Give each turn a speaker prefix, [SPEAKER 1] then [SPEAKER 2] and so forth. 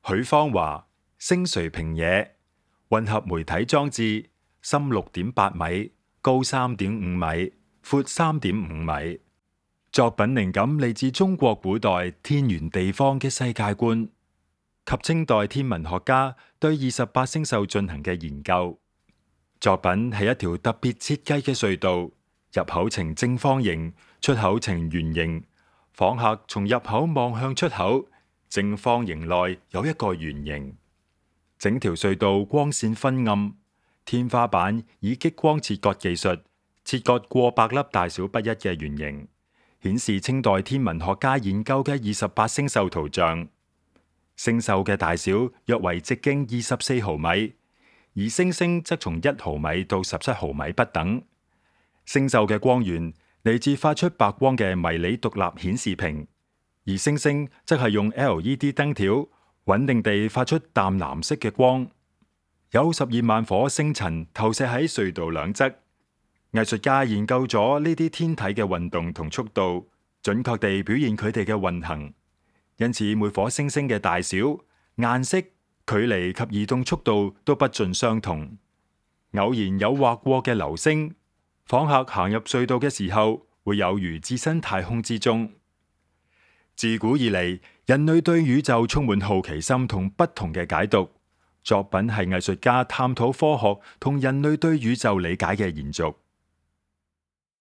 [SPEAKER 1] 許方華，星垂平野，混合媒體裝置，深6.8米，高3.5米，闊3.5米。作品靈感嚟自中國古代天圓地方嘅世界觀及清代天文學家對28星宿進行嘅研究。作品係一條特別設計嘅隧道，入口呈正方形，出口呈圓形。訪客從入口望向出口，正方形內有一個圓形。整條隧道光線昏暗，天花板以激光切割技術切割過百粒大小不一嘅圓形，顯示清代天文學家研究嘅28星宿圖像。星宿嘅大小約為直徑24毫米，而星星則從1毫米到17毫米不等。星宿嘅光源嚟自發出白光嘅迷你獨立顯示屏，而星星則係用 LED 燈條穩定地發出淡藍色嘅光。有12萬顆星塵投射喺隧道兩側。藝術家研究咗呢啲天體嘅運動同速度，準確地表現佢哋嘅運行。因此每顆星星嘅大小、顏色、距離及移動速度都不盡相同。偶然有劃過嘅流星，訪客行入隧道嘅時候，會有如置身太空之中。自古以嚟，人類對宇宙充滿好奇心同不同嘅解讀。作品係藝術家探討科學同人類對宇宙理解嘅延續。